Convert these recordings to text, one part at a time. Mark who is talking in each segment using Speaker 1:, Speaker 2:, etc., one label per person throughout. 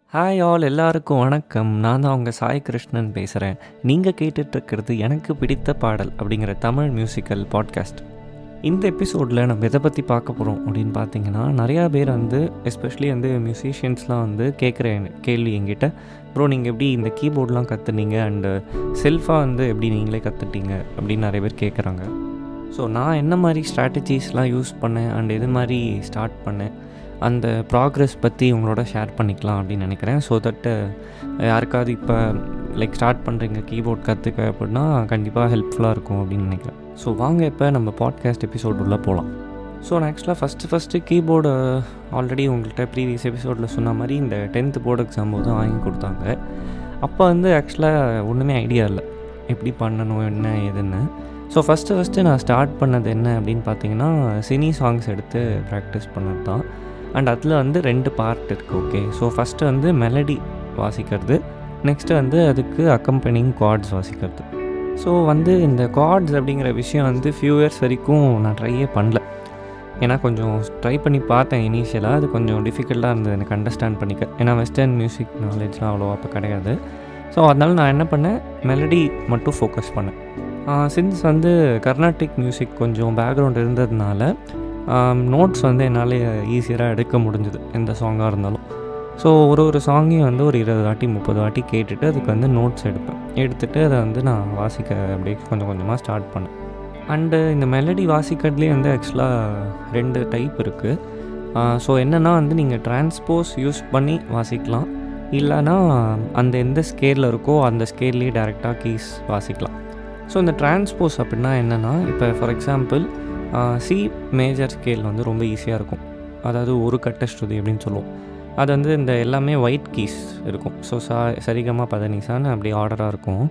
Speaker 1: Hi all, எல்லாருக்கும் வணக்கம். நான் தான் உங்கள் சாய் கிருஷ்ணன் பேசுகிறேன். நீங்கள் கேட்டுட்ருக்கிறது எனக்கு பிடித்த பாடல் அப்படிங்கிற தமிழ் மியூசிக்கல் பாட்காஸ்ட். இந்த எபிசோடில் நம்ம எதை பற்றி பார்க்க போகிறோம் அப்படின்னு பார்த்தீங்கன்னா, நிறையா பேர் எஸ்பெஷலி மியூசிஷியன்ஸ்லாம் கேட்குற கேள்வி என்கிட்ட, ப்ரோ நீங்கள் எப்படி இந்த கீபோர்ட்லாம் கற்றுனீங்க அண்டு செல்ஃபாக எப்படி நீங்களே கற்றுட்டீங்க அப்படின்னு நிறைய பேர் கேட்குறாங்க. ஸோ நான் என்ன மாதிரி ஸ்ட்ராட்டஜிஸ்லாம் யூஸ் பண்ணேன் அண்ட் எது மாதிரி ஸ்டார்ட் பண்ணேன், அந்த ப்ராக்ரெஸ் பற்றி உங்களோட ஷேர் பண்ணிக்கலாம் அப்படின்னு நினைக்கிறேன். ஸோ தட்டு யாருக்காவது இப்போ ஸ்டார்ட் பண்ணுறீங்க கீபோர்ட் கற்றுக்க அப்படின்னா கண்டிப்பாக ஹெல்ப்ஃபுல்லாக இருக்கும் அப்படின்னு நினைக்கிறேன். ஸோ வாங்க இப்போ நம்ம பாட்காஸ்ட் எபிசோட் உள்ளே போகலாம். ஸோ நான் ஆக்சுவலாக ஃபஸ்ட்டு கீபோர்டு ஆல்ரெடி உங்கள்கிட்ட ப்ரீவியஸ் எபிசோடில் சொன்ன மாதிரி இந்த 10th போர்டு எக்ஸாம் போது வாங்கி கொடுத்தாங்க. அப்போ ஆக்சுவலாக ஒன்றுமே ஐடியா இல்லை எப்படி பண்ணணும் என்ன ஏதுன்னு. ஸோ ஃபஸ்ட்டு நான் ஸ்டார்ட் பண்ணது என்ன அப்படின்னு பார்த்தீங்கன்னா, சினி சாங்ஸ் எடுத்து ப்ராக்டிஸ் பண்ணது தான். அண்ட் அதில் 2 பார்ட் இருக்குது. ஓகே, ஸோ ஃபஸ்ட்டு மெலடி வாசிக்கிறது, நெக்ஸ்ட்டு அதுக்கு அக்கம்பனிங் கார்ட்ஸ் வாசிக்கிறது. ஸோ இந்த கார்ட்ஸ் அப்படிங்கிற விஷயம் ஃபியூ இயர்ஸ் வரைக்கும் நான் ட்ரையே பண்ணல. ஏன்னா கொஞ்சம் ட்ரை பண்ணி பார்த்தேன் இனிஷியலாக, அது கொஞ்சம் டிஃபிகல்ட்டாக இருந்தது எனக்கு அண்டர்ஸ்டாண்ட் பண்ணிக்க. ஏன்னா வெஸ்டர்ன் மியூசிக் நாலேஜ்லாம் அவ்வளோவா அப்போ கிடையாது. ஸோ அதனால் நான் என்ன பண்ணேன், மெலடி மட்டும் ஃபோக்கஸ் பண்ணேன். சின்ஸ் கர்நாடிக் மியூசிக் கொஞ்சம் பேக்ரவுண்ட் இருந்ததுனால நோட்ஸ் என்னால் ஈஸியராக எடுக்க முடிஞ்சுது எந்த சாங்காக இருந்தாலும். ஸோ ஒரு சாங்கையும் ஒரு 20 வாட்டி 30 வாட்டி கேட்டுட்டு அதுக்கு நோட்ஸ் எடுத்துகிட்டு அதை நான் வாசிக்க அப்படியே கொஞ்சம் கொஞ்சமாக ஸ்டார்ட் பண்ணேன். அண்டு இந்த மெலடி வாசிக்கிறதுலேயே ஆக்சுவலாக 2 டைப் இருக்குது. ஸோ என்னென்னா நீங்கள் டிரான்ஸ்போஸ் யூஸ் பண்ணி வாசிக்கலாம், இல்லைனா அந்த எந்த ஸ்கேலில் இருக்கோ அந்த ஸ்கேல்லேயே டேரெக்டாக கீஸ் வாசிக்கலாம். ஸோ இந்த டிரான்ஸ்போஸ் அப்படின்னா என்னென்னா, இப்போ for example C major scale ரொம்ப ஈஸியாக இருக்கும். அதாவது ஒரு கட்ட ஸ்ருதி அப்படின்னு சொல்லுவோம். அது இந்த எல்லாமே ஒயிட் கீஸ் இருக்கும். ஸோ சரிகமா பதனிசான்னு அப்படி ஆர்டராக இருக்கும்.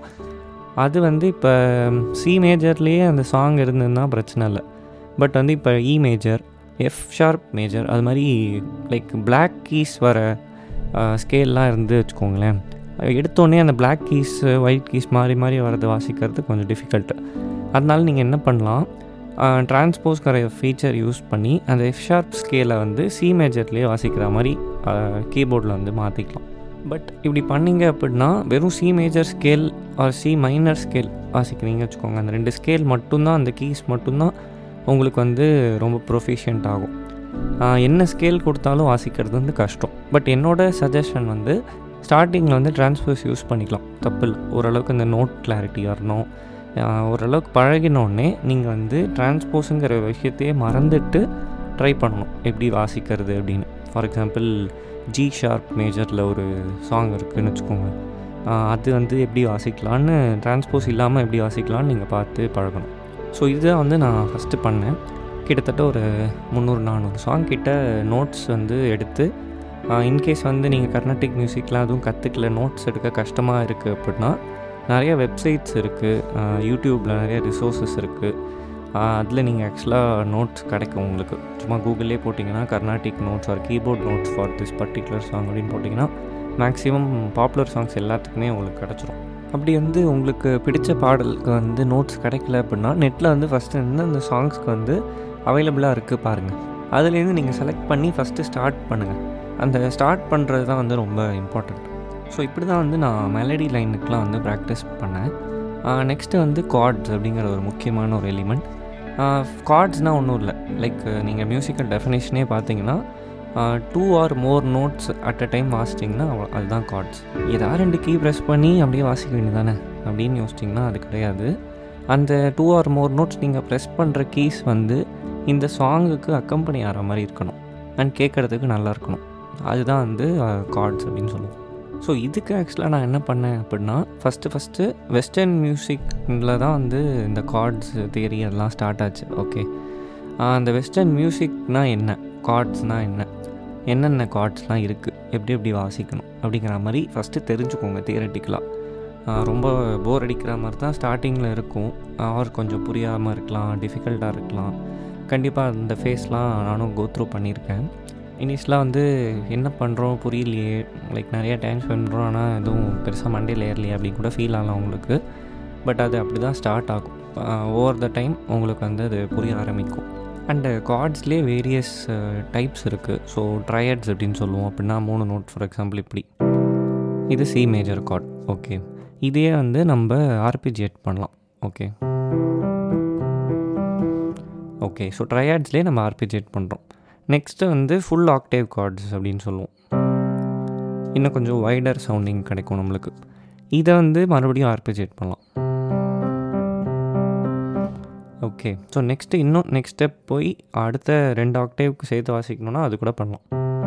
Speaker 1: அது இப்போ சி மேஜர்லேயே அந்த சாங் இருந்ததுன்னா பிரச்சனை இல்லை. பட் இப்போ E major, F sharp major, அது மாதிரி பிளாக் கீஸ் வர ஸ்கேல்லாம் வச்சுக்கோங்களேன், எடுத்தோடனே அந்த பிளாக் கீஸ் ஒயிட் கீஸ் மாறி மாறி வரது வாசிக்கிறது கொஞ்சம் டிஃபிகல்ட்டு. அதனால நீங்கள் என்ன பண்ணலாம், டிரான்ஸ்போஸ்கிற ஃபீச்சர் யூஸ் பண்ணி அந்த எஃப் ஷார்ப் ஸ்கேலை சி மேஜர்லேயே வாசிக்கிற மாதிரி கீபோர்டில் மாற்றிக்கலாம். பட் இப்படி பண்ணிங்க அப்படின்னா வெறும் C major scale or C minor scale வாசிக்கிறீங்க வச்சுக்கோங்க, அந்த 2 ஸ்கேல் மட்டும்தான், அந்த கீஸ் மட்டும்தான் உங்களுக்கு ரொம்ப ப்ரொஃபிஷியன்ட் ஆகும். என்ன ஸ்கேல் கொடுத்தாலும் வாசிக்கிறது கஷ்டம். பட் என்னோடய சஜஷன் ஸ்டார்டிங்கில் டிரான்ஸ்போஸ் யூஸ் பண்ணிக்கலாம், தப்பு இல்லை. ஓரளவுக்கு இந்த நோட் கிளாரிட்டி வரணும், ஓரளவுக்கு பழகினோடனே நீங்கள் டிரான்ஸ்போஸுங்கிற விஷயத்தையே மறந்துட்டு ட்ரை பண்ணணும் எப்படி வாசிக்கிறது அப்படின்னு. ஃபார் எக்ஸாம்பிள் ஜி ஷார்ப் மேஜரில் ஒரு சாங் இருக்குதுன்னு வச்சுக்கோங்க, அது எப்படி வாசிக்கலான்னு, டிரான்ஸ்போஸ் இல்லாமல் எப்படி வாசிக்கலான்னு நீங்கள் பார்த்து பழகணும். ஸோ இதுதான் நான் ஃபஸ்ட்டு பண்ணேன். கிட்டத்தட்ட ஒரு 300-400 சாங் கிட்ட நோட்ஸ் எடுத்து, இன்கேஸ் நீங்கள் கர்நாடிக் மியூசிக்லாம் எதுவும் கற்றுக்கல, நோட்ஸ் எடுக்க கஷ்டமாக இருக்குது அப்படின்னா நிறைய வெப்சைட்ஸ் இருக்குது, யூடியூப்பில் நிறைய ரிசோர்ஸஸ் இருக்குது. அதில் நீங்கள் ஆக்சுவலாக நோட்ஸ் கிடைக்கும் உங்களுக்கு. சும்மா கூகுள்லேயே போட்டிங்கன்னா Carnatic notes or keyboard notes for this particular song அப்படின்னு போட்டிங்கன்னா மேக்ஸிமம் பாப்புலர் சாங்ஸ் எல்லாத்துக்குமே உங்களுக்கு கிடச்சிரும். அப்படி உங்களுக்கு பிடிச்ச பாடலுக்கு நோட்ஸ் கிடைக்கல அப்படின்னா நெட்டில் ஃபஸ்ட்டு அந்த சாங்ஸ்க்கு அவைலபிளாக இருக்குது பாருங்கள், அதுலேருந்து நீங்கள் செலக்ட் பண்ணி ஃபஸ்ட்டு ஸ்டார்ட் பண்ணுங்கள். அந்த ஸ்டார்ட் பண்ணுறது தான் ரொம்ப இம்பார்ட்டண்ட். ஸோ இப்படி தான் நான் மெலடி லைனுக்கெலாம் ப்ராக்டிஸ் பண்ணேன். நெக்ஸ்ட்டு கார்ட்ஸ் அப்படிங்கிற ஒரு முக்கியமான ஒரு எலிமெண்ட். கார்ட்ஸ்னால் ஒன்றும் இல்லை, நீங்கள் மியூசிக்கல் டெஃபினேஷனே பார்த்தீங்கன்னா 2 or more notes at a time வாசிட்டிங்கன்னா அதுதான் கார்ட்ஸ். ஏதாவது 2 கீ ப்ரெஸ் பண்ணி அப்படியே வாசிக்க வேண்டியது தானே அப்படின்னு யோசிச்சிங்கன்னா அது கிடையாது. அந்த 2 or more நோட்ஸ் நீங்கள் ப்ரெஸ் பண்ணுற கீஸ் இந்த சாங்குக்கு அக்கம்பனி ஆகிற மாதிரி இருக்கணும் அண்ட் கேட்குறதுக்கு நல்லா இருக்கணும். அதுதான் கார்ட்ஸ் அப்படின்னு சொல்லுவோம். ஸோ இதுக்கு ஆக்சுவலாக நான் என்ன பண்ணேன் அப்படின்னா, ஃபஸ்ட்டு வெஸ்டர்ன் மியூசிக்கில் தான் இந்த கார்ட்ஸ் தியரி அதெல்லாம் ஸ்டார்ட் ஆச்சு. ஓகே, அந்த வெஸ்டர்ன் மியூசிக்னால் என்ன, கார்ட்ஸ்னால் என்னென்ன கார்ட்ஸ்லாம் இருக்குது, எப்படி வாசிக்கணும் அப்படிங்கிற மாதிரி ஃபஸ்ட்டு தெரிஞ்சுக்கோங்க. தியரட்டிக்கலாக ரொம்ப போர் அடிக்கிற மாதிரி தான் ஸ்டார்டிங்கில் இருக்கும், ஆர் கொஞ்சம் புரியாமல் இருக்கலாம், டிஃபிகல்ட்டாக இருக்கலாம். கண்டிப்பாக அந்த ஃபேஸ்லாம் நானும் கோத்ரூ பண்ணியிருக்கேன். இனிஷியலாக என்ன பண்ணுறோம் புரியலையே, நிறைய டைம் ஸ்பெண்ட் பண்ணுறோம், ஆனால் எதுவும் பெருசாக மண்டையில் ஏறலையே அப்படின்னு கூட ஃபீல் ஆகலாம் உங்களுக்கு. பட் அது அப்படி தான் ஸ்டார்ட் ஆகும். ஓவர் த டைம் உங்களுக்கு அது புரிய ஆரம்பிக்கும். அண்டு கார்ட்ஸ்லேயே வேரியஸ் டைப்ஸ் இருக்குது. ஸோ ட்ரையட்ஸ் அப்படின்னு சொல்லுவோம். அப்படின்னா 3 நோட். ஃபார் எக்ஸாம்பிள் இப்படி, இது சி மேஜர் கார்ட். ஓகே, இதையே வந்து நம்ம ஆர்பிஜியேட் பண்ணலாம். ஓகே, ஸோ ட்ரையாட்ஸ்லேயே நம்ம ஆர்பிஜியேட் பண்ணுறோம். நெக்ஸ்ட்டு வந்து ஃபுல் ஆக்டேவ் கார்ட்ஸ் அப்படின்னு சொல்லுவோம். இன்னும் கொஞ்சம் வைடர் சவுண்டிங் கிடைக்கும் நம்மளுக்கு. இதை வந்து மறுபடியும் ஆர்பிஜியேட் பண்ணலாம். ஓகே, ஸோ நெக்ஸ்ட் ஸ்டெப் போய் அடுத்த 2 ஆக்டேவுக்கு சேர்த்து வாசிக்கணுன்னா அது கூட பண்ணலாம்.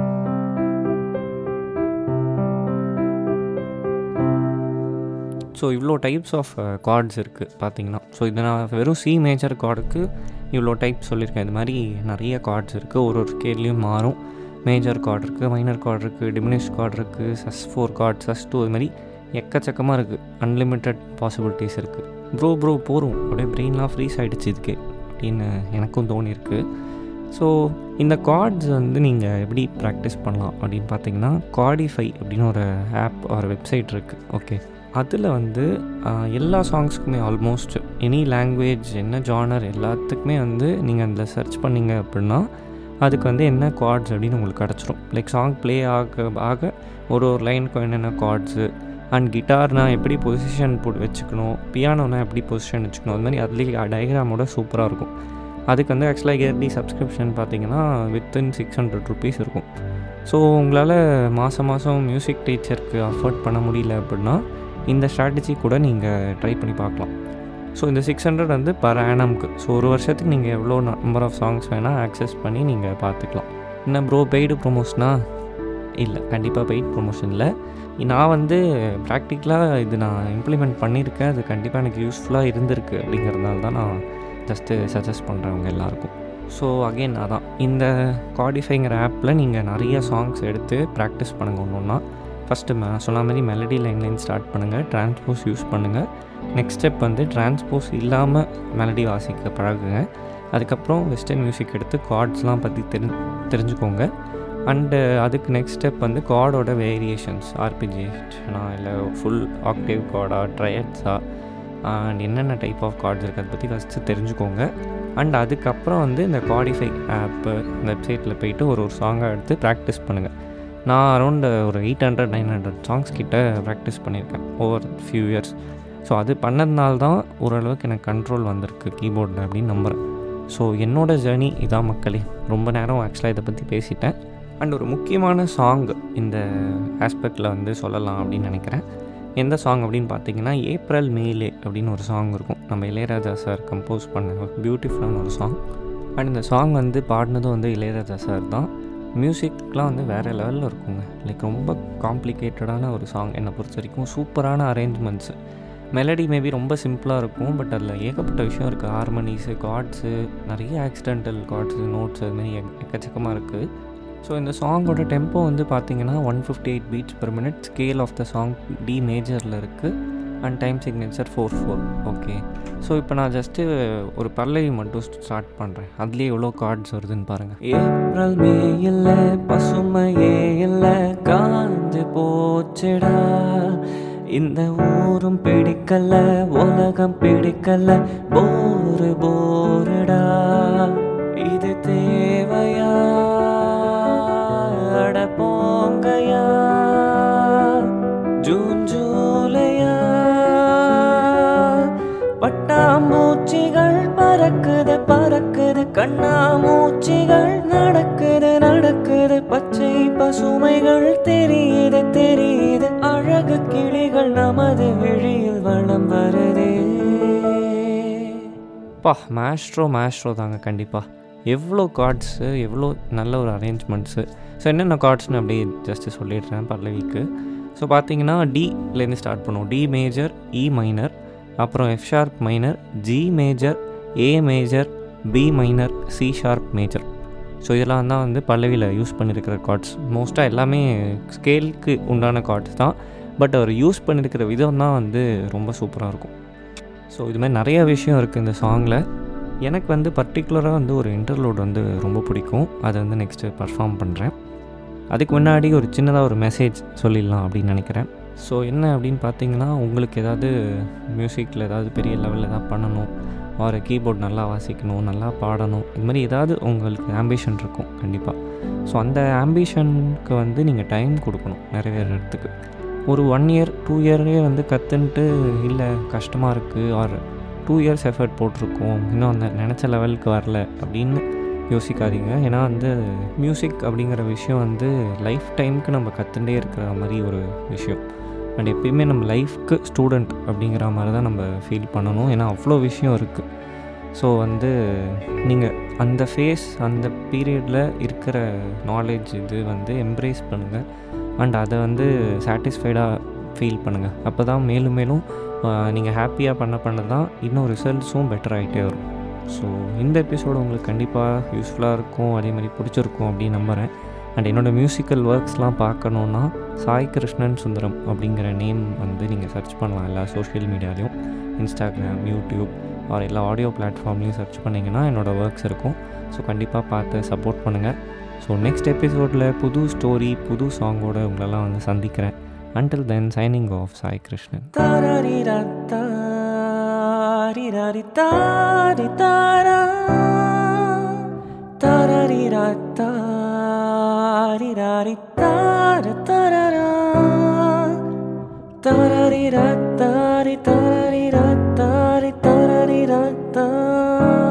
Speaker 1: ஸோ இவ்வளோ டைப்ஸ் ஆஃப் கார்ட்ஸ் இருக்குது பார்த்தீங்கன்னா. ஸோ இதை நான் வெறும் சி மேஜர் கார்டுக்கு இவ்வளோ டைப் சொல்லியிருக்கேன். இது மாதிரி நிறைய கார்ட்ஸ் இருக்குது. ஒரு ஸ்கேல்லையும் மாறும். மேஜர் கார்டு இருக்குது, மைனர் கார்டு இருக்குது, டிமினிஷ் கார்டு இருக்குது, sus4 கார்டு, sus2, இது மாதிரி எக்கச்சக்கமாக இருக்குது. அன்லிமிட்டெட் பாசிபிலிட்டிஸ் இருக்குது. ப்ரோ போகிறோம் அப்படியே பிரெயின்லாம் ஃப்ரீஸ் ஆகிடுச்சு இதுக்கு அப்படின்னு எனக்கும் தோணியிருக்கு. ஸோ இந்த கார்ட்ஸ் வந்து நீங்கள் எப்படி ப்ராக்டிஸ் பண்ணலாம் அப்படின்னு பார்த்தீங்கன்னா, கார்டிஃபை அப்படின்னு ஒரு ஆப் ஒரு வெப்சைட் இருக்குது. ஓகே, அதில் வந்து எல்லா சாங்ஸுக்குமே ஆல்மோஸ்ட் எனி லாங்குவேஜ், என்ன ஜானர், எல்லாத்துக்குமே வந்து நீங்கள் அதில் சர்ச் பண்ணிங்க அப்படின்னா அதுக்கு வந்து என்ன கார்ட்ஸ் அப்படின்னு உங்களுக்கு கிடச்சிரும். லைக் சாங் ப்ளே ஆக ஒரு லைனுக்கும் என்னென்ன கார்ட்ஸு, அண்ட் கிட்டார்னால் எப்படி பொசிஷன் வச்சுக்கணும், பியானோனா எப்படி பொசிஷன் வச்சுக்கணும், அது மாதிரி அதுலேயே டயக்ராமோட சூப்பராக இருக்கும். அதுக்கு வந்து ஆக்சுவலாக இயர்லி சப்ஸ்கிரிப்ஷன் பார்த்தீங்கன்னா வித்தின் 600 rupees இருக்கும். ஸோ உங்களால் மாதம் மியூசிக் டீச்சருக்கு அஃபோர்ட் பண்ண முடியல அப்படின்னா இந்த ஸ்ட்ராட்டஜி கூட நீங்கள் ட்ரை பண்ணி பார்க்கலாம். ஸோ இந்த 600 வந்து பர் ஆனம்க்கு. ஸோ ஒரு வருஷத்துக்கு நீங்கள் எவ்வளோ நம்பர் ஆஃப் சாங்ஸ் வேணால் ஆக்சஸ் பண்ணி நீங்கள் பார்த்துக்கலாம். என்ன ப்ரோ பெய்டு ப்ரொமோஷனா? இல்லை, கண்டிப்பாக பெய்ட் ப்ரொமோஷன் இல்லை. நான் வந்து ப்ராக்டிக்கலாக இது நான் இம்ப்ளிமெண்ட் பண்ணியிருக்கேன். அது கண்டிப்பாக எனக்கு யூஸ்ஃபுல்லாக இருந்திருக்கு. அப்படிங்கிறதுனால தான் நான் ஜஸ்ட்டு சஜஸ்ட் பண்ணுறவங்க எல்லாேருக்கும். ஸோ அகெயின் அதான், இந்த கார்டிஃபைங்கிற ஆப்பில் நீங்கள் நிறைய சாங்ஸ் எடுத்து ப்ராக்டிஸ் பண்ணுங்கள். ஒன்றுன்னா ஃபஸ்ட்டு சொன்ன மாதிரி மெலடி லைன் ஸ்டார்ட் பண்ணுங்கள். டிரான்ஸ்போஸ் யூஸ் பண்ணுங்கள். நெக்ஸ்ட் ஸ்டெப் வந்து டிரான்ஸ்போஸ் இல்லாமல் மெலடி வாசிக்க பழகுங்க. அதுக்கப்புறம் வெஸ்டர்ன் மியூசிக் எடுத்து கார்ட்ஸ்லாம் பற்றி தெரிஞ்சுக்கோங்க. அண்டு அதுக்கு நெக்ஸ்ட் ஸ்டெப் வந்து கார்டோட வேரியேஷன்ஸ், ஆர்பிஜியேஷனா இல்லை ஃபுல் ஆக்டேவ் கார்டா, ட்ரையட்ஸா, அண்ட் என்னென்ன டைப் ஆஃப் கார்ட்ஸ் இருக்குது அதை பற்றி ஃபஸ்ட்டு தெரிஞ்சுக்கோங்க. அண்ட் அதுக்கப்புறம் வந்து இந்த கார்டிஃபை ஆப்பு வெப்சைட்டில் போய்ட்டு ஒரு சாங்காக எடுத்து ப்ராக்டிஸ் பண்ணுங்கள். நான் அரௌண்ட் ஒரு 800-900 சாங்ஸ் கிட்ட ப்ராக்டிஸ் பண்ணியிருக்கேன் ஓவர் ஃபியூ இயர்ஸ். ஸோ அது பண்ணதுனால தான் ஓரளவுக்கு எனக்கு கண்ட்ரோல் வந்திருக்கு கீபோர்டில் அப்படின்னு நம்புகிறேன். ஸோ என்னோடய ஜேர்னி இதான் மக்களே. ரொம்ப நேரம் ஆக்சுவலாக இதை பற்றி பேசிட்டேன். அண்ட் ஒரு முக்கியமான சாங் இந்த ஆஸ்பெக்டில் வந்து சொல்லலாம் அப்படின்னு நினைக்கிறேன். எந்த சாங் அப்படின்னு பார்த்தீங்கன்னா, ஏப்ரல் மேலே அப்படின்னு ஒரு சாங் இருக்கும். நம்ம இளையராஜா சார் கம்போஸ் பண்ண ஒரு பியூட்டிஃபுல்லான ஒரு சாங். அண்ட் இந்த சாங் வந்து பாடினதும் வந்து இளையராஜா சார் தான். மியூசிக்லாம் வந்து வேறு லெவலில் இருக்குங்க. லைக் ரொம்ப காம்ப்ளிகேட்டடான ஒரு சாங் என்னை பொறுத்த வரைக்கும். சூப்பரான அரேஞ்ச்மெண்ட்ஸு. மெலடி மேபி ரொம்ப சிம்பிளாக இருக்கும், பட் அதில் ஏகப்பட்ட விஷயம் இருக்குது. ஹார்மனிஸு, கார்ட்ஸு, நிறைய ஆக்சிடென்டல் கார்ட்ஸு, நோட்ஸ், அதுமாதிரி எக்கச்சக்கமாக இருக்குது. ஸோ இந்த சாங்கோட டெம்போ வந்து பார்த்திங்கன்னா 158 beats per minute. Scale of the song D மேஜரில் இருக்குது. And time signature 4/4. Okay, so இப்போ நான் ஜஸ்ட்டு ஒரு பல்லவி மட்டும் ஸ்டார்ட் பண்ணுறேன். அதுலேயே எவ்வளோ கார்ட்ஸ் வருதுன்னு பாருங்கள். ஏப்ரல் மே இல்லை, பசுமையே இல்லை, காஞ்சு போச்சுடா, இந்த ஊரும் பிடிக்கல, உலகம் பிடிக்கல, போருடா, இது தேவையா, அட போங்கயா, ஜூன் ஜூலையா, பட்டாம்பூச்சிகள் பறக்குது, கண்ணாமூச்சிகள் நடக்குது, பச்சை பசுமைகள் தெரியுது, அழகு கிளிகள் நமது விழியில் வளம் வருதே. மேஸ்ட்ரோ தாங்க கண்டிப்பாக. எவ்வளோ கார்ட்ஸு, எவ்வளோ நல்ல ஒரு அரேஞ்ச்மெண்ட்ஸு. ஸோ என்னென்ன கார்ட்ஸ்னு அப்படியே ஜஸ்ட்டு சொல்லிடுறேன் பல்லவிக்கு. ஸோ பார்த்தீங்கன்னா டிலேருந்து ஸ்டார்ட் பண்ணுவோம். டி மேஜர், இ மைனர், அப்புறம் F sharp minor, G major, A major, B minor, C sharp major. So இதெல்லாம் தான் வந்து பல்லவியில் யூஸ் பண்ணியிருக்கிற கார்ட்ஸ். மோஸ்ட்டாக எல்லாமே ஸ்கேலுக்கு உண்டான கார்ட்ஸ் தான், பட் அவர் யூஸ் பண்ணியிருக்கிற விதம் தான் வந்து ரொம்ப சூப்பராக இருக்கும். ஸோ இது மாதிரி நிறைய விஷயம் இருக்குது இந்த சாங்கில். எனக்கு வந்து பர்டிகுலராக வந்து ஒரு இன்டர்லூட் வந்து ரொம்ப பிடிக்கும். அதை வந்து நெக்ஸ்ட்டு பர்ஃபார்ம் பண்ணுறேன். அதுக்கு முன்னாடி ஒரு சின்னதாக ஒரு மெசேஜ் சொல்லிடலாம் அப்படின்னு நினைக்கிறேன். ஸோ என்ன அப்படின்னு பார்த்தீங்கன்னா, உங்களுக்கு ஏதாவது மியூசிக்கில் ஏதாவது பெரிய லெவலில் ஏதாவது பண்ணணும், ஒரு கீபோர்ட் நல்லா வாசிக்கணும், நல்லா பாடணும், இது மாதிரி ஏதாவது உங்களுக்கு ஆம்பிஷன் இருக்கும் கண்டிப்பாக. ஸோ அந்த ஆம்பிஷனுக்கு வந்து நீங்கள் டைம் கொடுக்கணும் நிறைவேறதுக்கு. ஒரு 1 இயர் 2 இயர்லேயே வந்து கற்றுன்ட்டு இல்லை கஷ்டமாக இருக்குது, ஆர் 2 இயர்ஸ் எஃபர்ட் போட்டிருக்கோம் இன்னும் அந்த நினச்ச லெவலுக்கு வரல அப்படின்னு யோசிக்காதீங்க. ஏன்னா வந்து மியூசிக் அப்படிங்கிற விஷயம் வந்து லைஃப் டைமுக்கு நம்ம கற்றுட்டே இருக்கிற மாதிரி ஒரு விஷயம். அண்ட் எப்பயுமே நம்ம லைஃப்க்கு ஸ்டூடெண்ட் அப்படிங்கிற மாதிரி தான் நம்ம ஃபீல் பண்ணணும். ஏன்னா அவ்வளோ விஷயம் இருக்குது. ஸோ வந்து நீங்கள் அந்த ஃபேஸ் அந்த பீரியடில் இருக்கிற நாலேஜ் இது வந்து எம்ப்ரேஸ் பண்ணுங்கள். அண்ட் அதை வந்து சாட்டிஸ்ஃபைடாக ஃபீல் பண்ணுங்கள். அப்போ தான் மேலும் மேலும் நீங்கள் ஹாப்பியாக பண்ண தான் இன்னும் ரிசல்ட்ஸும் பெட்டர் ஆகிட்டே வரும். ஸோ இந்த எபிசோடு உங்களுக்கு கண்டிப்பாக யூஸ்ஃபுல்லாக இருக்கும், அதே மாதிரி பிடிச்சிருக்கும் அப்படின்னு நம்புகிறேன். அண்ட் என்னோடய மியூசிக்கல் ஒர்க்ஸ்லாம் பார்க்கணுன்னா சாய் கிருஷ்ணன் சுந்தரம் அப்படிங்கிற நேம் வந்து நீங்கள் சர்ச் பண்ணலாம். எல்லா சோஷியல் மீடியாலையும், இன்ஸ்டாகிராம், யூடியூப் ஆர் எல்லா ஆடியோ பிளாட்ஃபார்ம்லேயும் சர்ச் பண்ணிங்கன்னா என்னோடய ஒர்க்ஸ் இருக்கும். ஸோ கண்டிப்பாக பார்த்து சப்போர்ட் பண்ணுங்கள். ஸோ நெக்ஸ்ட் எபிசோடில் புது ஸ்டோரி புது சாங்கோடு உங்களெல்லாம் வந்து சந்திக்கிறேன். Until then, signing off, Sai Krishnan. Tararira